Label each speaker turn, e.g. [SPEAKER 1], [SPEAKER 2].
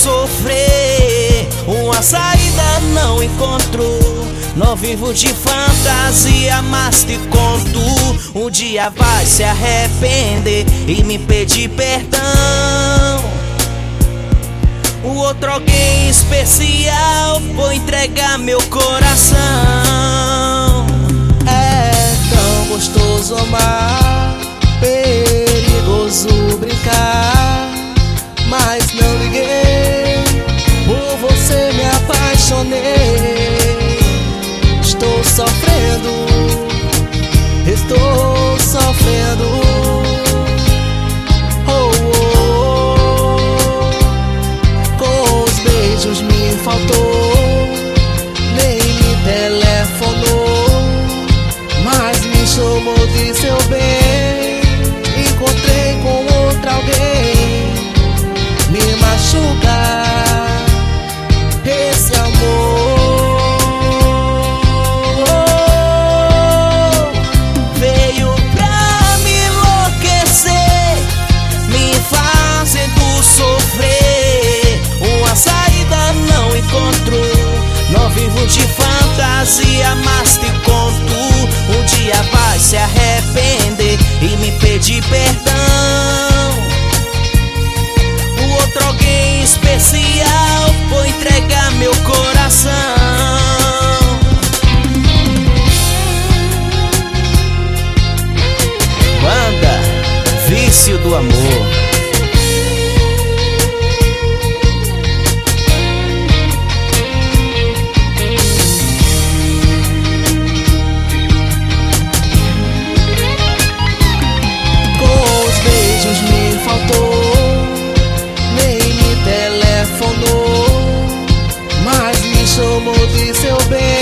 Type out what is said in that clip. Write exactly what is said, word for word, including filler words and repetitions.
[SPEAKER 1] sofrer, uma saída não encontro. Não vivo de fantasia, mas te conto, um dia vai se arrepender e me pedir perdão. O outro alguém especial, vou entregar meu coração.
[SPEAKER 2] É tão gostoso amar, perigoso brincar, mas não liguei, por você me apaixonei. Estou sofrendo, estou sofrendo. Oh, oh, oh. Com os beijos me faltou, nem me telefonou, mas me chamou de seu bem. Encontrei com outra alguém, me machuca esse amor. Não vivo de fantasia, mas te conto, um dia vai se arrepender e me pedir perdão. O outro alguém especial, vou entregar meu coração. Banda Vício do Amor. Nem me telefonou, mas me chamou de seu bem.